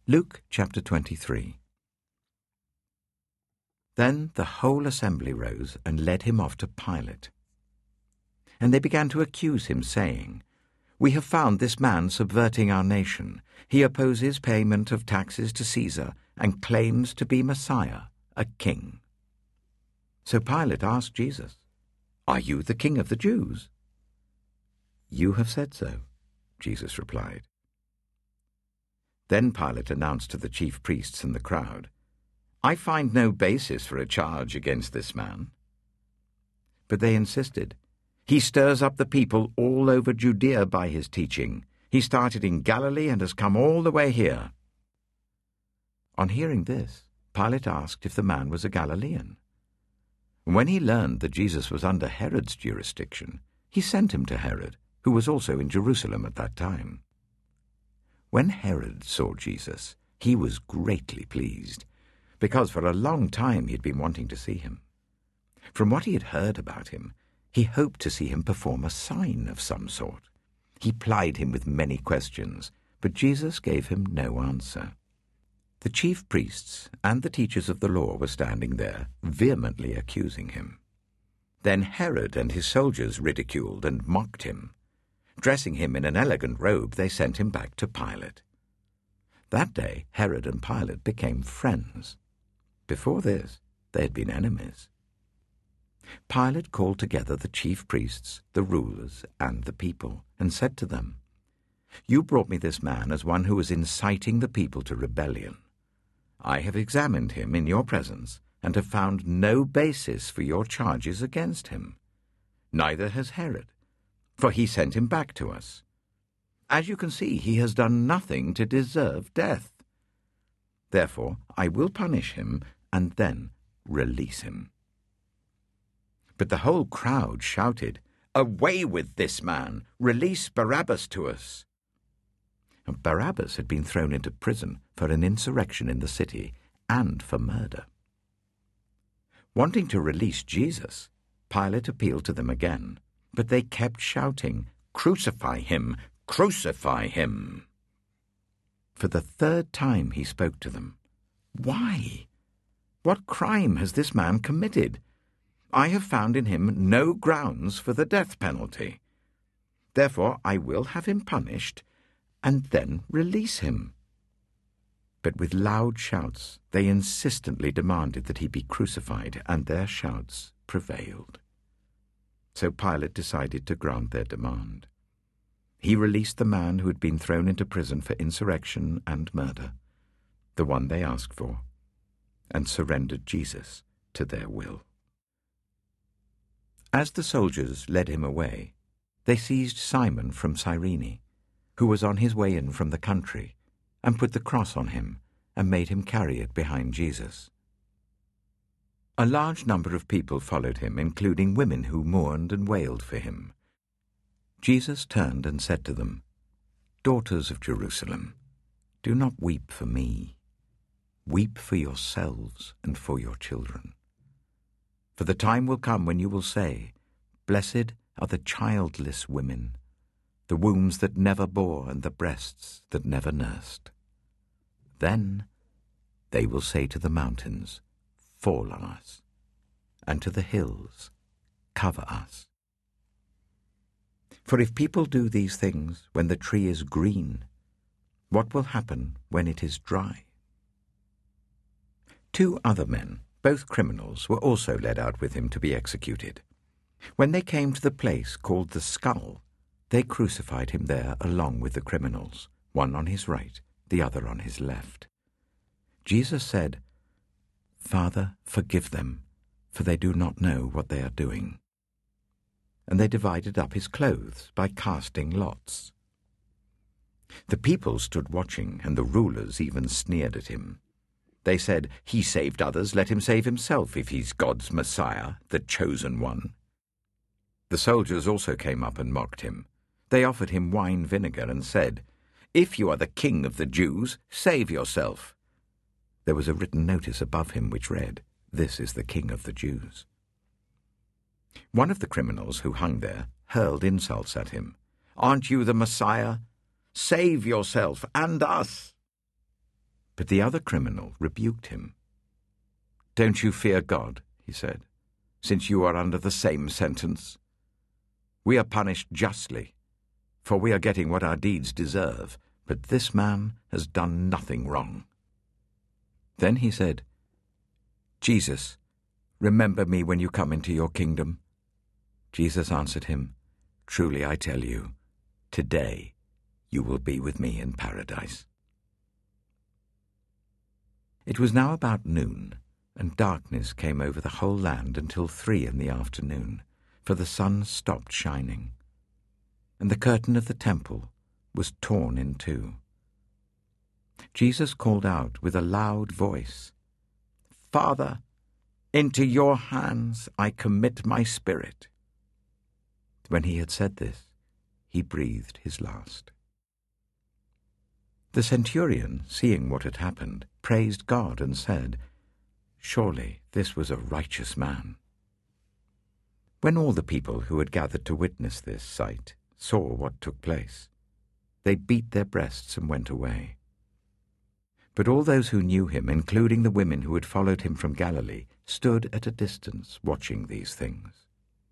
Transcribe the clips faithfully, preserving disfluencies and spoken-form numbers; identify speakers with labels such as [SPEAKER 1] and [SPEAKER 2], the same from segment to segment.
[SPEAKER 1] Luke chapter twenty-three. Then the whole assembly rose and led him off to Pilate. And they began to accuse him, saying, "We have found this man subverting our nation. He opposes payment of taxes to Caesar and claims to be Messiah, a king." So Pilate asked Jesus, "Are you the king of the Jews?" "You have said so," Jesus replied. Then Pilate announced to the chief priests and the crowd, "I find no basis for a charge against this man." But they insisted, "He stirs up the people all over Judea by his teaching. He started in Galilee and has come all the way here." On hearing this, Pilate asked if the man was a Galilean. When he learned that Jesus was under Herod's jurisdiction, he sent him to Herod, who was also in Jerusalem at that time. When Herod saw Jesus, he was greatly pleased, because for a long time he had been wanting to see him. From what he had heard about him, he hoped to see him perform a sign of some sort. He plied him with many questions, but Jesus gave him no answer. The chief priests and the teachers of the law were standing there, vehemently accusing him. Then Herod and his soldiers ridiculed and mocked him. Dressing him in an elegant robe, they sent him back to Pilate. That day Herod and Pilate became friends. Before this, they had been enemies. Pilate called together the chief priests, the rulers, and the people, and said to them, "You brought me this man as one who was inciting the people to rebellion. I have examined him in your presence, and have found no basis for your charges against him. Neither has Herod, for he sent him back to us. As you can see, he has done nothing to deserve death. Therefore, I will punish him and then release him." But the whole crowd shouted, "Away with this man! Release Barabbas to us!" And Barabbas had been thrown into prison for an insurrection in the city and for murder. Wanting to release Jesus, Pilate appealed to them again, but they kept shouting, "Crucify him! Crucify him!" For the third time he spoke to them. "Why? What crime has this man committed? I have found in him no grounds for the death penalty. Therefore I will have him punished and then release him." But with loud shouts they insistently demanded that he be crucified, and their shouts prevailed. So Pilate decided to grant their demand. He released the man who had been thrown into prison for insurrection and murder, the one they asked for, and surrendered Jesus to their will. As the soldiers led him away, they seized Simon from Cyrene, who was on his way in from the country, and put the cross on him, and made him carry it behind Jesus. A large number of people followed him, including women who mourned and wailed for him. Jesus turned and said to them, "Daughters of Jerusalem, do not weep for me. Weep for yourselves and for your children. For the time will come when you will say, 'Blessed are the childless women, the wombs that never bore and the breasts that never nursed.' Then they will say to the mountains, 'Fall on us,' and to the hills, 'Cover us.' For if people do these things when the tree is green, what will happen when it is dry?" Two other men, both criminals, were also led out with him to be executed. When they came to the place called the Skull, they crucified him there along with the criminals, one on his right, the other on his left. Jesus said, "Father, forgive them, for they do not know what they are doing." And they divided up his clothes by casting lots. The people stood watching, and the rulers even sneered at him. They said, "He saved others, let him save himself if he's God's Messiah, the chosen one." The soldiers also came up and mocked him. They offered him wine vinegar and said, "If you are the king of the Jews, save yourself." There was a written notice above him which read, "This is the King of the Jews." One of the criminals who hung there hurled insults at him. "Aren't you the Messiah? Save yourself and us." But the other criminal rebuked him. "Don't you fear God," he said, "since you are under the same sentence? We are punished justly, for we are getting what our deeds deserve, but this man has done nothing wrong." Then he said, "Jesus, remember me when you come into your kingdom." Jesus answered him, "Truly I tell you, today you will be with me in paradise." It was now about noon, and darkness came over the whole land until three in the afternoon, for the sun stopped shining. And the curtain of the temple was torn in two. Jesus called out with a loud voice, "Father, into your hands I commit my spirit." When he had said this, he breathed his last. The centurion, seeing what had happened, praised God and said, "Surely this was a righteous man." When all the people who had gathered to witness this sight saw what took place, they beat their breasts and went away. But all those who knew him, including the women who had followed him from Galilee, stood at a distance watching these things.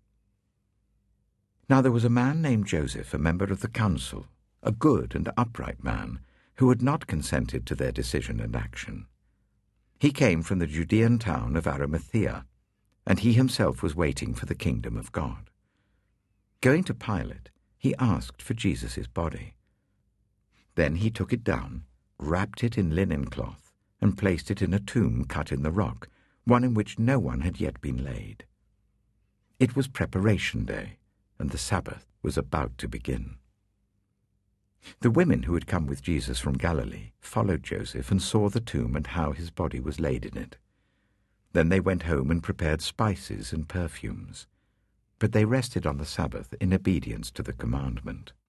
[SPEAKER 1] Now there was a man named Joseph, a member of the council, a good and upright man, who had not consented to their decision and action. He came from the Judean town of Arimathea, and he himself was waiting for the kingdom of God. Going to Pilate, he asked for Jesus' body. Then he took it down, wrapped it in linen cloth, and placed it in a tomb cut in the rock, one in which no one had yet been laid. It was preparation day, and the Sabbath was about to begin. The women who had come with Jesus from Galilee followed Joseph and saw the tomb and how his body was laid in it. Then they went home and prepared spices and perfumes, but they rested on the Sabbath in obedience to the commandment.